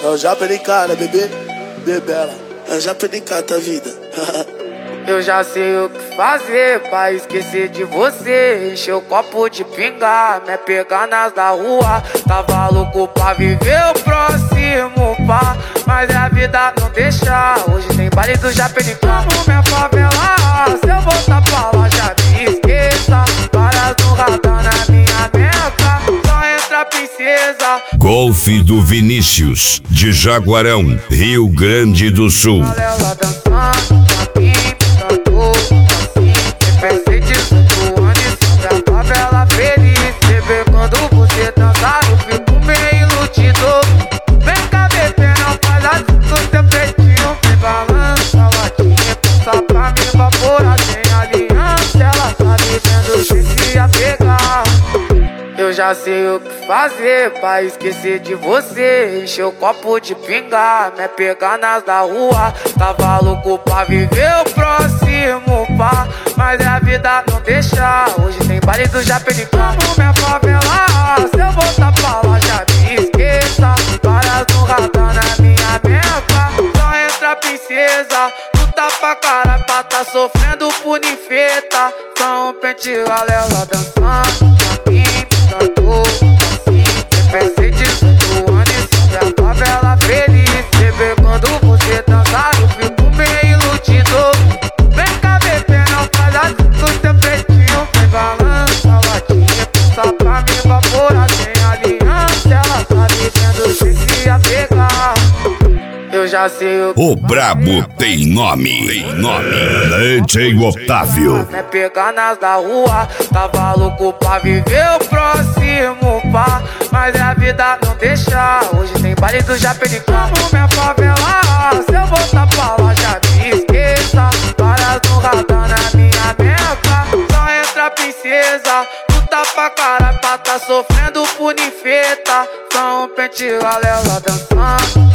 Eu já perdi cara, bebê, bebela. Eu já perdi cara da vida. Eu já sei o que fazer pra esquecer de você. Encher o copo de pinga, me pegar nas da rua. Tava louco pra viver o próximo pá, mas a vida não deixa. Hoje tem baile do Japim como minha favela. Se eu voltar pra lá já me esqueça. Várias no radar na minha meta, só entra princesa. Golfe do Vinícius, de Jaguarão, Rio Grande do Sul. Ela dançando, pensei disso do ano e sobre a favela feliz. Bebê, quando você dançar eu fico meio iludido. Vem cá, bebê, não faz assim do teu peitinho. Vem balança a latinha, passa pra me evaporar. Sem aliança, ela tá dizendo que se ia pegar. Eu já sei o que fazer pra esquecer de você. Encher o copo de pinga, me pegar nas da rua. Tava louco pra viver o próximo pá, mas a vida não deixa. Hoje tem baile do Japim como minha favela. Se eu voltar pra lá já me esqueça. Várias no radar na minha meta, só entra princesa. Luta pra caralho pra tá sofrendo por ninfeta. Só um pente, ela dançando. Pensei disso do ano e sobre a favela feliz. Bebê, quando você dançar eu fico meio iludido. Vem cá, bebê, não faz assim do teu peitinho. Vem balança a latinha, passa pra me evaporar. Sem aliança, ela tá dizendo que se ia pegar. Eu já sei o brabo tem nome, DJ Otávio. Me pegar nas da rua, tava louco pra viver o próximo pá, mas a vida não deixa. Hoje tem baile do Japim como minha favela. Se eu voltar pra lá já me esqueça. Várias no radar na minha meta, só entra princesa. Luta pra caralho pra tá sofrendo por ninfeta. Só um pente, ela dançando.